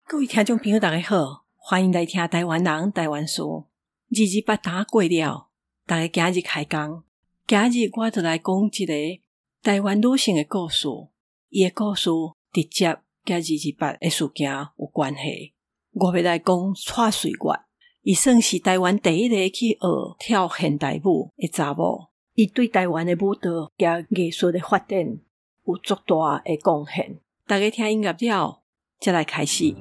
各位听众朋友大家好，欢迎来听台湾人台湾事。28打过了，大家今日开工。今日我就来讲一个台湾女性的故事，伊的故事直接甲28的事件有关系。我要来讲蔡水月，伊算是台湾第一个去学跳现代舞的查某，伊对台湾的舞蹈甲艺术的发展有足大的贡献。大家听音乐了，再来开始。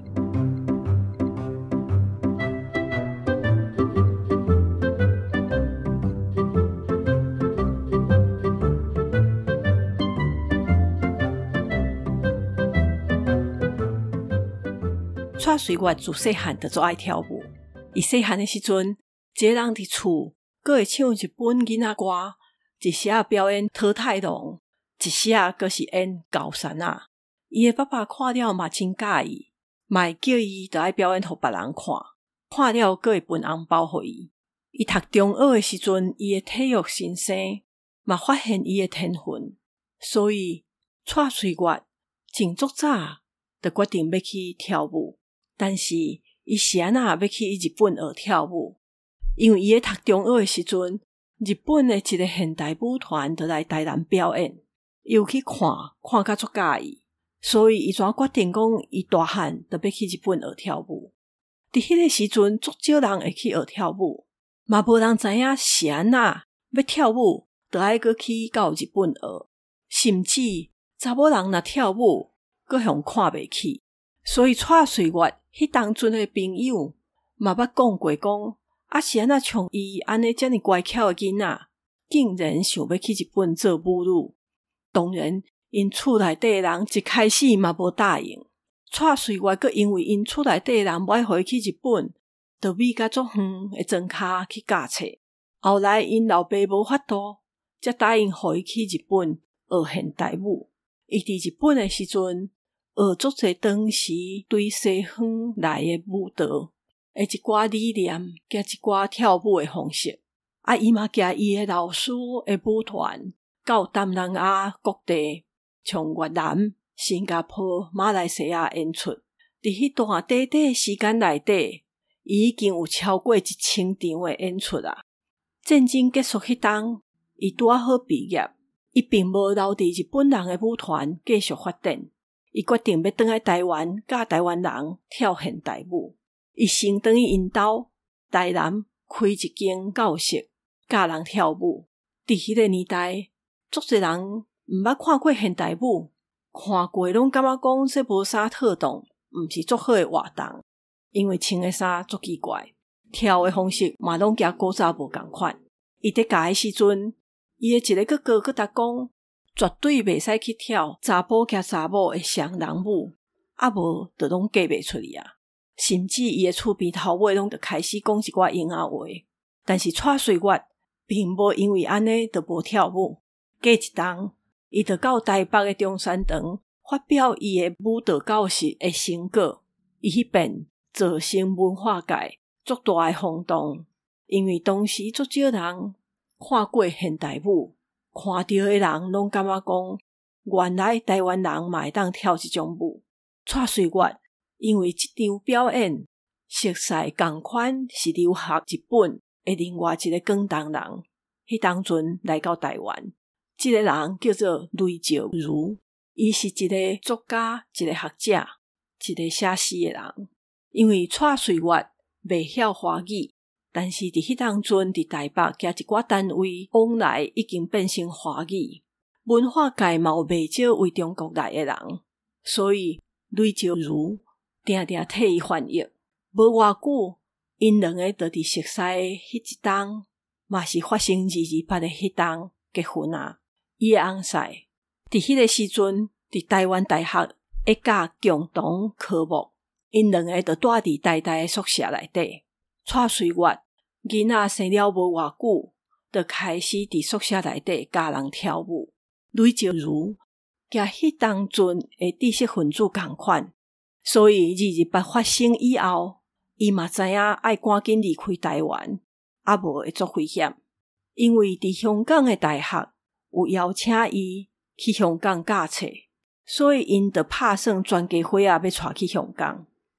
蔡水月自细汉就做爱跳舞，伊细汉的时阵，一个人伫厝，佫会唱日本囡仔歌，一时表演桃太郎，一时佫是演高山啊。伊的爸爸看了嘛真介意，嘛会叫伊就爱表演互别人看，看了佫会分红包互伊。伊读中学的时阵，伊的体育先生嘛发现伊的天分，所以蔡水月真足早就决定要去跳舞。但是伊是安怎要去日本学跳舞？因为伊咧读中学的时阵，日本的一个现代舞团就来台南表演，伊有去看甲足介意，所以伊怎决定讲伊大汉就要去日本学跳舞。伫迄个时阵，足少人会去学跳舞，嘛无人知影是安怎要跳舞，就爱搁去到日本学，甚至查某人若跳舞，搁互看袂起。所以蔡水月迄当阵的朋友嘛捌讲过讲，是安怎像伊安尼遮尔乖巧的囡仔，竟然想要去日本做舞女。当然因厝内底的人一开始嘛无答应，蔡水月阁因为因厝内底的人无爱互伊去日本，就美甲足远的庄脚去教册。后来因老爸无法度，才答应互伊去日本学现代舞。伊伫日本的时阵学足侪当时对西方来的舞蹈的一寡理念，甲一寡跳舞的方式。伊嘛甲伊的老师的舞团到东南亚各地，像越南、新加坡、马来西亚演出。伫迄段短短的时间内底，伊已经有超过1000场的演出啊。战争结束迄当，伊拄好毕业，伊并无留伫日本人的舞团继续发展。伊决定要回来台湾，教台湾人跳现代舞。伊先回去因兜台南开一间教室，教人跳舞。伫迄个年代，足侪人毋捌看过现代舞，看过拢感觉讲这无啥特动，毋是足好的活动，因为穿的衫足奇怪，跳的方式嘛拢甲古早无共款。伊伫教的时阵，伊的一个哥哥佮他讲，绝对袂使去跳查甫甲查某的双人舞，无就拢嫁袂出去啊。甚至伊的厝边头尾拢就开始讲一寡婴仔话。但是蔡水月并无因为安尼就无跳舞。过一冬，伊就到台北的中山堂发表伊的舞蹈教室的成果。伊迄边造成文化界足大的轰动，因为当时足少人看过现代舞。看到的人拢感觉讲，原来台湾人嘛会当跳这种舞。蔡水月因为这场表演熟悉同款是留学日本的另外一个广东人，迄当阵来到台湾。这个人叫做雷兆如，伊是一个作家、一个学者、一个写诗的人。因为蔡水月袂晓华语，但是伫迄当阵伫台北甲一寡单位往来已经变成华语，文化界嘛有袂少为中国来的人，所以雷兆如定定替伊翻译。无偌久，因两个就伫熟悉迄一当，嘛是发生228的迄当结婚啊。伊的翁婿伫迄个时阵伫台湾大学会教共同科目，因两个就住伫台大的宿舍内底。蔡水月囡仔生了无偌久，就开始伫宿舍内底教人跳舞。雷兆如甲迄当阵的知识分子共款，所以228发生以后，伊嘛知影爱赶紧离开台湾，无会足危险。因为伫香港的大学有邀请伊去香港教册，所以因就拍算全家伙要带去香港。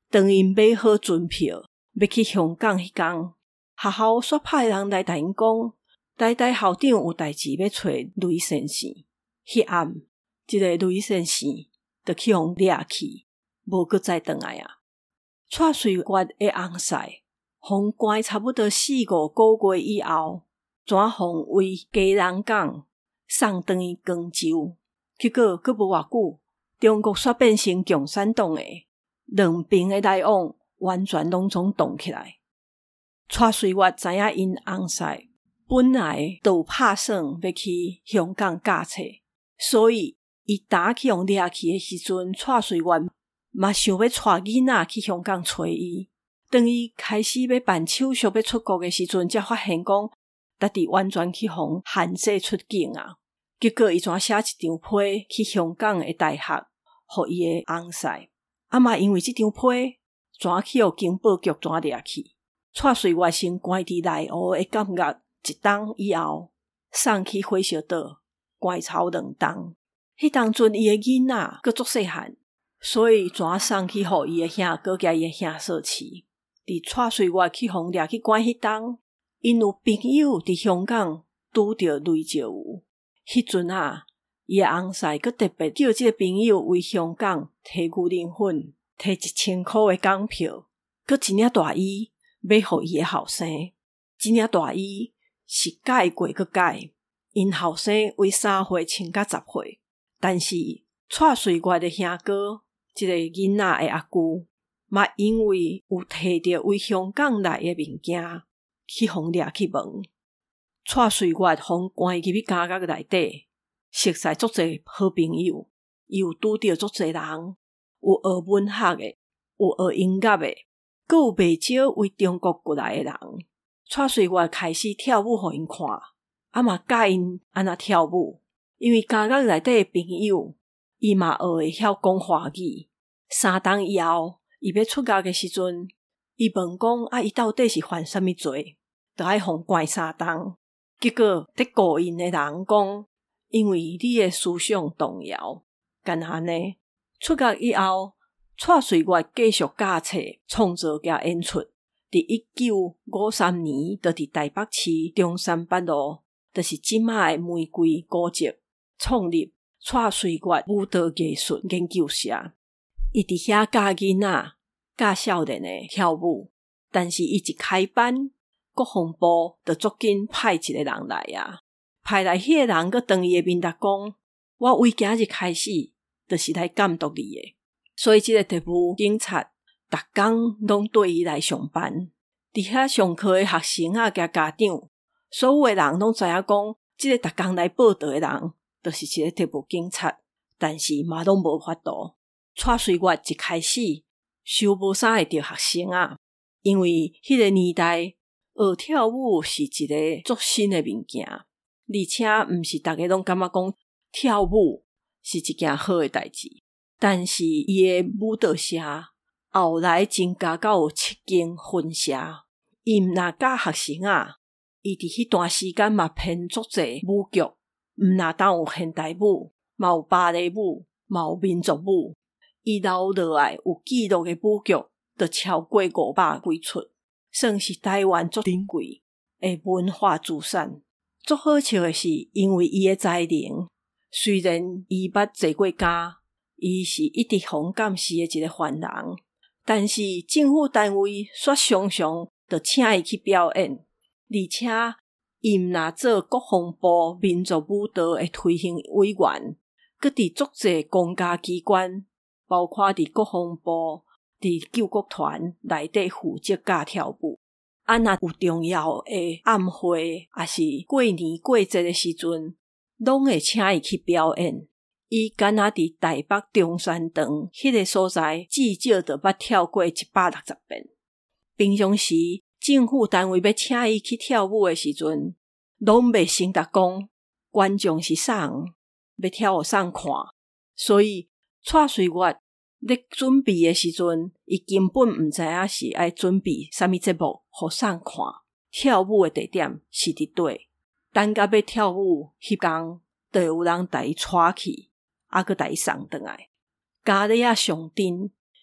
当因买好船票要去香港迄天，学校煞派人来甲因讲，台校长有代志要找雷先生。迄暗，即个雷先生就去互掠去，无搁再转来啊。蔡水月的翁婿，互关差不多4-5个月以后，转互为家人港送转去广州。结果搁无偌久，中国煞变成共产党诶，两边的来往完全拢总动起来。蔡水月知影因翁婿本来就有打算要去香港教册，所以伊打去互掠去诶时阵，蔡水月嘛想要带囡仔去香港找伊。当伊开始要办手续要出国诶时阵，才发现讲家己完全去互限制出境啊。结果伊怎写一张批去香港诶大学，互伊诶翁婿。嘛因为即张批，怎去互警报局怎掠去。蔡水月先关伫内湖诶感觉一冬以后，送去火烧岛关操2冬。迄当阵伊诶囡仔佫足细汉，所以怎送去互伊诶兄哥甲伊诶兄嫂饲。伫蔡水月去互掠去关迄冬，因有朋友伫香港拄着雷石有。迄阵啊，伊诶翁婿佫特别叫即个朋友为香港摕牛奶粉，摕1000块诶港票，佫一领大衣买互伊诶后生。即领大衣是改过佫改，因后生为3岁穿到10岁，但是蔡水月诶兄哥即个囡仔诶阿舅，嘛因为有摕着为香港来诶物件，去互掠去问。蔡水月互关入去监狱内底，熟识足侪好朋友，伊有拄着足侪人，有学文学诶，有学音乐诶，佫有袂少为中国过来诶人。蔡水月开始跳舞互因看，嘛教因安怎跳舞，因为监狱内底诶朋友，伊嘛学会晓讲华语。3冬以后，伊要出狱诶时阵，伊问讲伊到底是犯啥物罪，就爱互关3冬。结果得告因诶人讲，因为你诶思想动摇，干安尼。出狱以后，蔡水月继续教册、创作甲演出。伫1953年，就伫台北市中山北路，就是即卖诶玫瑰古迹，创立蔡水月舞蹈艺术研究社。伊伫遐教囡仔、教少年诶跳舞，但是伊一开班，国防部就足紧派一个人来啊，派来迄个人佫当伊诶面搭讲，我为今日开始，就是来监督你诶。所以即个特务警察逐工拢对伊来上班。伫遐上课诶学生啊，甲家长，所有诶人拢知影讲，即个逐工来报道诶人，就是一个特务警察，但是嘛拢无法度。蔡水月一开始收无啥会着学生啊，因为迄个年代学跳舞是一个足新诶物件，而且毋是逐个拢感觉讲跳舞是一件好诶代志。但是伊诶舞蹈社后来增加到有7间分社，伊毋若教学生啊，伊伫迄段时间嘛编足侪舞剧，毋若当有现代舞，嘛有芭蕾舞，嘛有民族舞。伊留落来有记录诶舞剧，就超过500几出，算是台湾足珍贵诶文化资产。足好笑诶是，因为伊诶才能，虽然伊捌坐过监，伊是一直红监视诶一个犯人，但是政府单位却常常就请伊去表演，而且伊毋若做国防部民族舞蹈诶推行委员，佫伫足侪公家机关，包括伫国防部、伫救国团内底负责教跳舞。若有重要诶暗会，也是过年过节诶时阵，拢会请伊去表演。伊敢若伫台北中山堂迄个所在，至少就捌跳过160遍。平常时政府单位要请伊去跳舞诶时阵，拢袂先达讲观众是啥人，要跳互啥人看。所以蔡水月咧准备诶时阵，伊根本毋知影是爱准备啥物节目互啥人看。跳舞诶地点是伫底，等甲要跳舞迄天，就有人带伊带去，佫带伊送转来。家里啊上阵，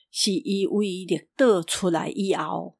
是伊为绿岛出来以后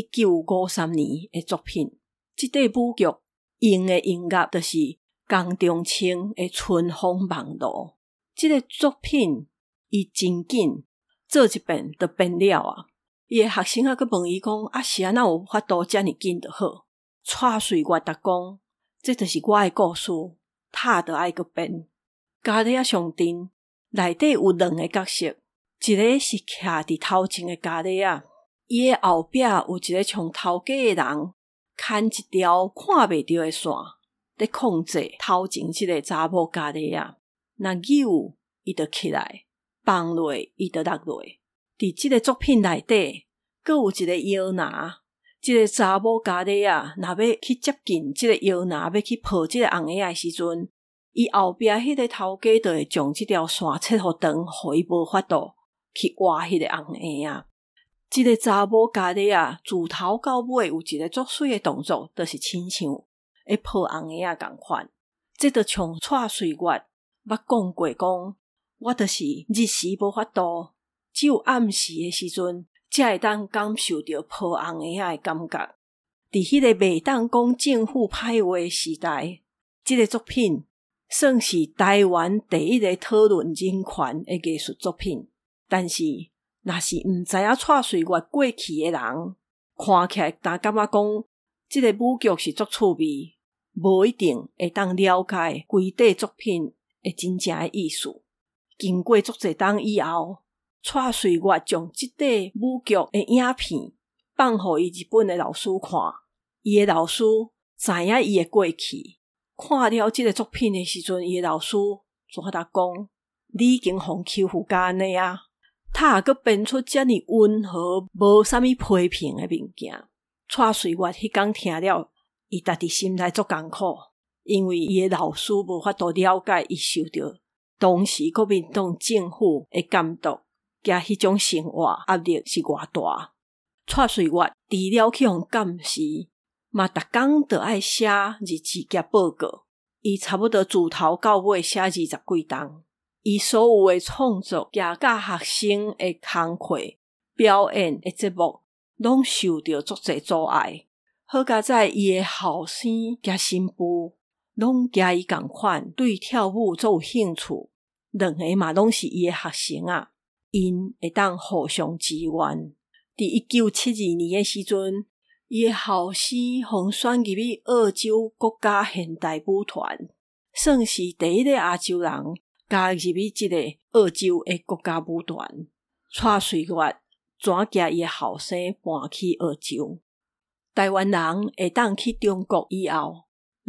1953年的作品。这块舞剧用的音乐就是江中青的春风梦露。这个作品伊真紧做一遍就变了啊！伊的学生还佫问伊讲是安怎有法度这么紧就好？蔡瑞月答讲，这就是我的故事，他就爱佫变。家里上阵内底有2个角色，一个是徛伫头前的家里伊的后壁有一个像头家的人，牵一条看袂到的线，咧控制头前这个查某家里若扭伊就起来，放落伊就落落。伫即个作品内底，佫有一个摇篮，即个查某家里若要去接近即个摇篮，要去抱即个红鞋的时阵，伊后壁迄个头家就会将即条线切互长，互伊无法度去挖迄个红鞋即个查某家里自头到尾有一个足水的动作，就是亲像会抱红鞋同款。这就像蔡瑞月捌讲过讲，我就是日时无法度，只有暗时的时阵才会当感受到抱红鞋的感觉。伫迄个袂当讲政府歹话的时代，这个作品算是台湾第一个讨论人权的艺术作品。但是若是毋知影蔡瑞月过去的人，看起来但感觉讲这个舞剧是足趣味，无一定会当了解规块作品的真正的意思。经过足侪冬以后，蔡瑞月将这块舞剧的影片放互伊日本的老师看，伊的老师知影伊的过去，看了这个作品的时阵，伊的老师就甲他讲：你已经互欺负甲安尼他也佫变出这么温和无啥物批评的物件。蔡瑞月迄天听了，伊家己心内足艰苦，因为伊的老师无法度了解伊受到当时国民党政府的监督，加迄种生活压力是偌大。蔡瑞月除了去互监视，嘛逐工就爱写日志甲报告。伊差不多自头到尾写20几档。伊所有的创作甲学生的工课表演的节目，拢受到足侪阻碍。好佳在伊的后生甲新妇，拢甲伊同款对跳舞足有兴趣，2个嘛拢是伊的学生因会当互相支援。伫1972年的时阵，伊的后生互选入去澳洲国家现代舞团，算是第一个亚洲人加入去这个澳洲的国家舞团。蔡瑞月怎甲伊的后生搬去澳洲？台湾人会当去中国以后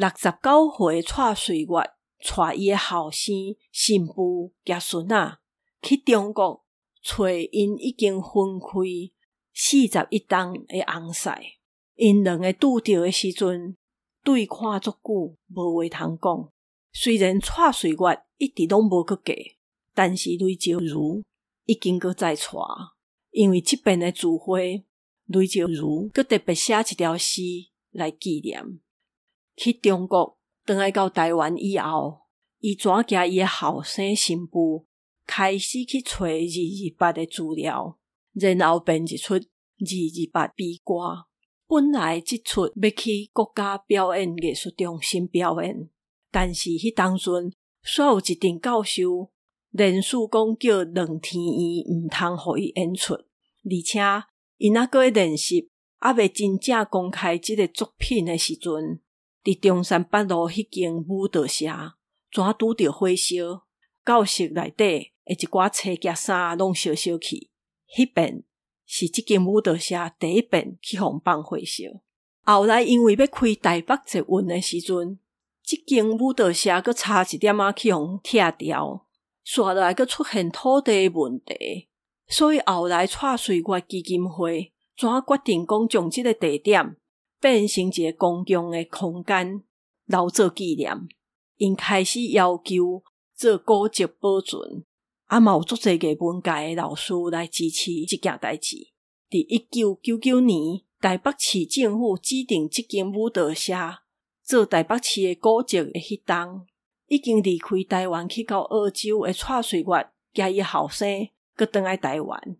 ，69岁蔡瑞月带伊的后生、新妇甲孙去中国找因已经分开41档的翁婿。因2个拄着的时阵，对看足久，无话通讲。虽然蔡瑞月一直拢无去嫁，但是雷石如已经搁再娶，因为这边的聚会，雷石如搁特别写一条诗来纪念。去中国回来到台湾以后，伊怎甲伊的后生新妇开始去找228的资料，然後編一出228悲歌。本來這出要去國家表演藝術中心表演，但是迄當陣煞有一陣教授連續講叫2天伊毋通互伊演出，而且因還閣在練習，還未真正公開這個作品的時陣，佇中山北路迄間舞蹈社怎拄着火燒，教室內底的一寡冊夾衫攏燒燒去，迄邊是即間舞蹈社第一遍去互放火燒。後來因為要開台北捷運的時陣，即間舞蹈社閣差一點去互拆掉，煞來閣出現土地的問題，所以後來蔡瑞月基金會怎決定講將即個地點變成一個公共的空間，留做紀念。因開始要求做古蹟保存，嘛有足儕藝文界的老師來支持這件代志。佇1999年，台北市政府指定這間舞蹈社做台北市的古蹟的迄當，已經離開台灣去到澳洲的蔡瑞月甲伊後生，閣轉來台灣。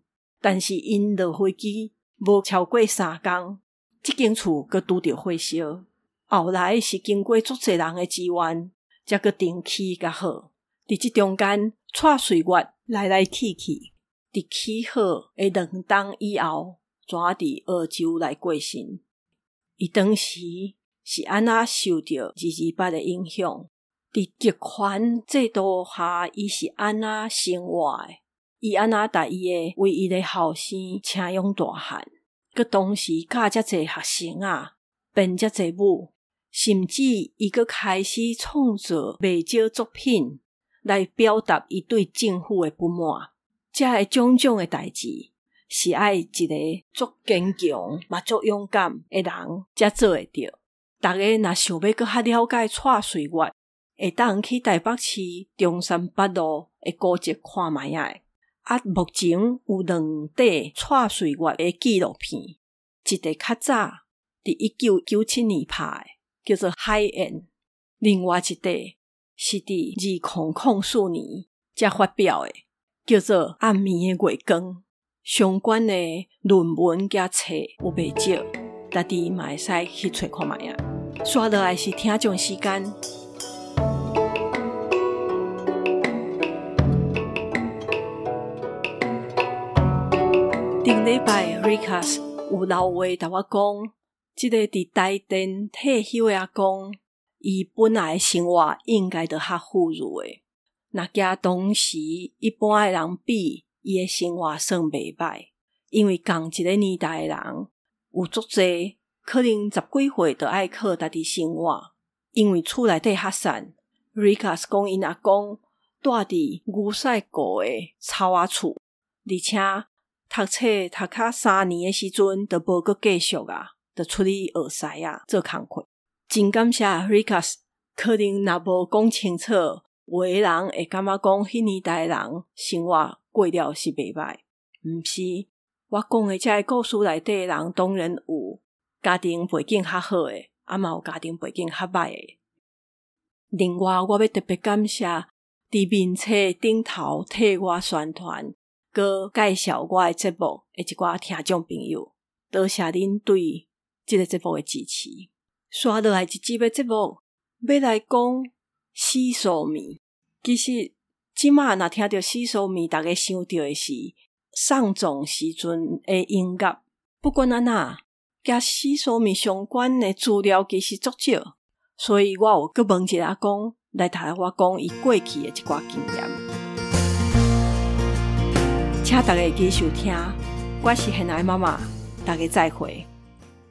但是因落飞机无超过3天，这间厝佫拄着火烧。后来是经过足侪人的支援，才佫重启较好。伫即中间带岁月来来去去，伫起好的2冬以后，怎伫澳洲来过身。伊当时是安那受着228的影响，伫极权制度下，伊是安那生活的。伊安那甲伊的唯一的后生请养大汉，佮同时教遮侪学生啊，编遮侪舞，甚至伊佮开始创作袂少作品来表达伊对政府的不满。遮个种种的代志，是爱一个足坚强嘛足勇敢的人才做会到。大家若想要佮较了解蔡水月，会当去台北市中山北路的古迹看卖仔。目前有2底蔡水月的纪录片，一个较早伫1997年拍的，叫做《海燕》；另外一底是伫2004年才发表的，叫做《暗暝的月光》。相关的论文甲册有袂少，大家嘛会使去找看卖仔。刷落来是听众时间。顶礼拜 Rikas 有留话甲我讲，这个伫台电退休的阿公，伊本来的生活应该就较富裕的，若甲当时一般的人比，伊的生活算袂歹。因为同一个年代的人有足侪，可能10几岁就爱靠家己生活。因为厝内底较散 ，Rikas 讲因阿公住伫牛屎谷的草仔厝，而且读册读较3年的时阵，就无阁继续啊，就出去学师啊做工课。真感谢 Rikas， 可能若无讲清楚，有的人会感觉讲迄年代的人生活过了是袂歹。毋是，我讲的这个故事内底的人，当然有家庭背景较好的，嘛有家庭背景较歹的。另外，我要特别感谢伫面册顶头替我宣传，佮介绍我的节目的一寡听众朋友，多谢恁对这个节目的支持。刷落来一集的节目，要来讲死寿面。其实即马若听到死寿面，大家想到的是丧葬时阵的音乐。不管安那，甲死寿面相关的资料其实足少，所以我有佮问一个阿公来替我讲伊过去的一寡经验。请大家继续收听，我是现在妈妈，大家再会。